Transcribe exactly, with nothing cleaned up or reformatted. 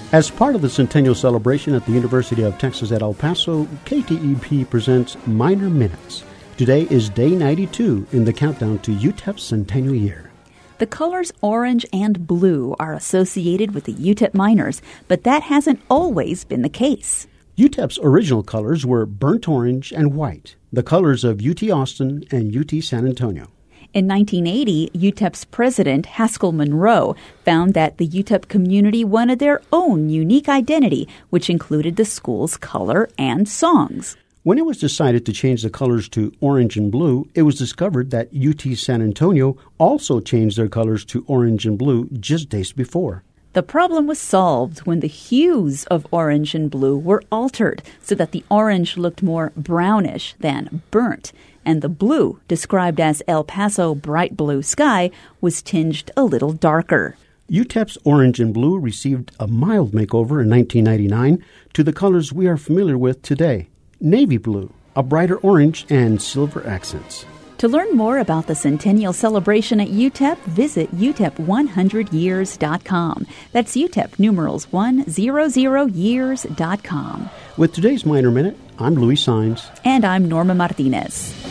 As part of the centennial celebration at the University of Texas at El Paso, K T E P presents Minor Minutes. Today is day ninety-two in the countdown to U T E P's centennial year. The colors orange and blue are associated with the U T E P miners, but that hasn't always been the case. U T E P's original colors were burnt orange and white, the colors of U T Austin and U T San Antonio. In nineteen eighty, U T E P's president, Haskell Monroe, found that the U T E P community wanted their own unique identity, which included the school's color and songs. When it was decided to change the colors to orange and blue, it was discovered that U T San Antonio also changed their colors to orange and blue just days before. The problem was solved when the hues of orange and blue were altered so that the orange looked more brownish than burnt, and the blue, described as El Paso bright blue sky, was tinged a little darker. U T E P's orange and blue received a mild makeover in nineteen ninety-nine to the colors we are familiar with today: navy blue, a brighter orange, and silver accents. To learn more about the centennial celebration at U T E P, visit U T E P one hundred years dot com. That's U T E P numerals one hundred years dot com. With today's Minor Minute, I'm Louis Saenz. And I'm Norma Martinez.